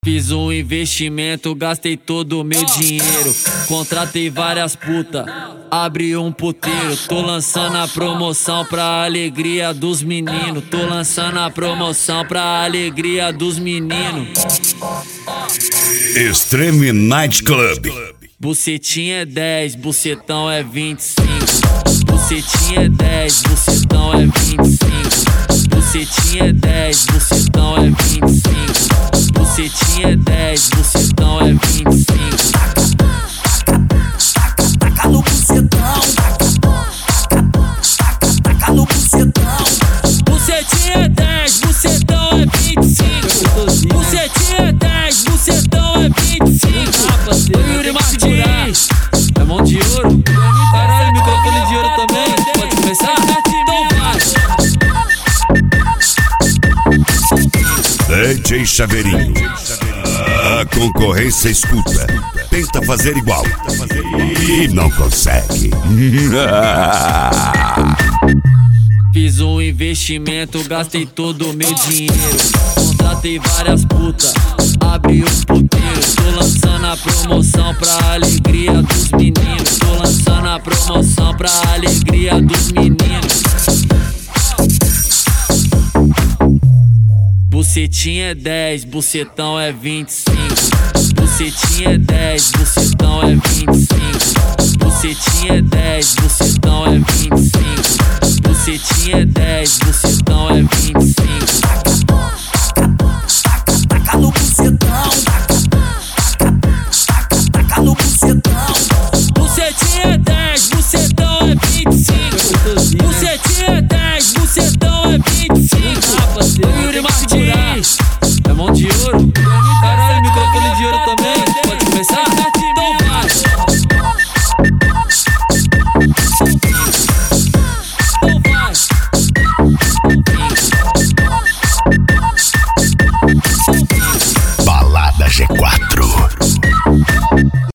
Fiz um investimento, gastei todo o meu dinheiro. Contratei várias putas, abri um puteiro. Tô lançando a promoção pra alegria dos meninos. Tô lançando a promoção pra alegria dos meninos. Extreme Night Club. Bucetinha é 10, bucetão é 25. Bucetinha é 10, bucetão é 25. Bucetinha é 10, bucetão é 25. Bucetinha é 10, bucetão é 25. Taca no bucetão. Taca no bucetão. Bucetinha é 10, bucetão é 25. Bucetinha é 10, bucetão é 25. Ô Yuri Martins, é mão de ouro. Caralho, microfone de ouro também. Pode começar? Então vai. DJ Chaveirinho. A concorrência escuta. Tenta fazer igual e não consegue. Fiz um investimento, gastei todo o meu dinheiro. Contratei várias putas, abri um puteiro. Tô lançando a promoção pra alegria dos meninos. Tô lançando a promoção pra alegria dos meninos. Bucetinha é 10, bucetão é 25. Bucetinha é 10, bucetão é 25. Bucetinha é 10, bucetão é 25. Bucetinha é 10, bucetão é 25. Taca no bucetão.